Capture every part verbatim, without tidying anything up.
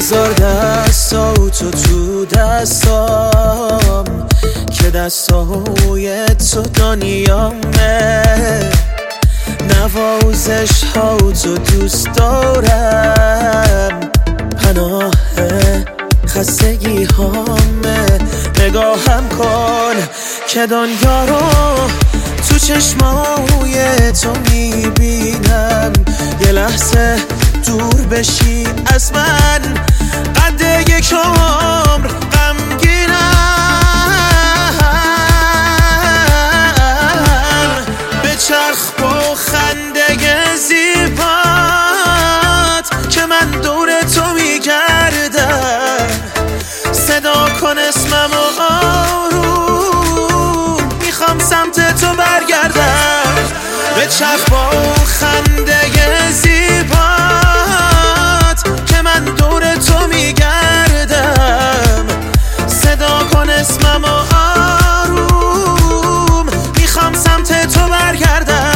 بذار دستاتو تو دستام که دستای تو دنیامه، نوازش ها تو دوست دارم، پناه خستگی هامه. نگاهم کن که دنیا رو تو چشمای تو میبینم، یه لحظه دور بشی از من، قد یک عمر غمگینم. به چرخ با خنده زیبات که من دور تو میگردم، صدا کن اسمم و آروم میخوام سمت تو برگردم. به چرخ با خنده زیبات که من دور تو میگردم، صدا کن اسمم و آروم میخوام سمت تو برگردم.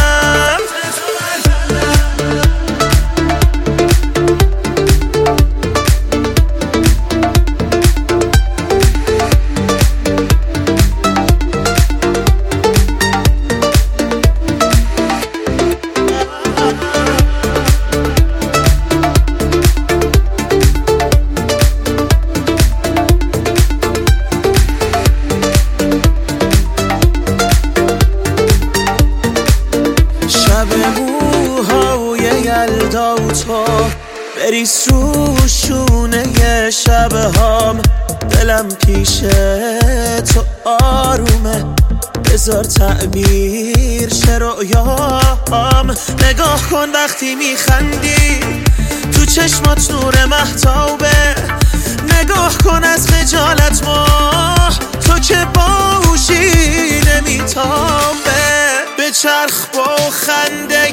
یلدا و تو بریز رو شونه شبهام، دلم پیش تو آرومه، بذار تعمیر شه رؤیام. نگاه کن وقتی میخندی تو چشمات نور مهتابه، نگاه کن از خجالت ماه تو که باوشی نمیتابه. به چرخ با خنده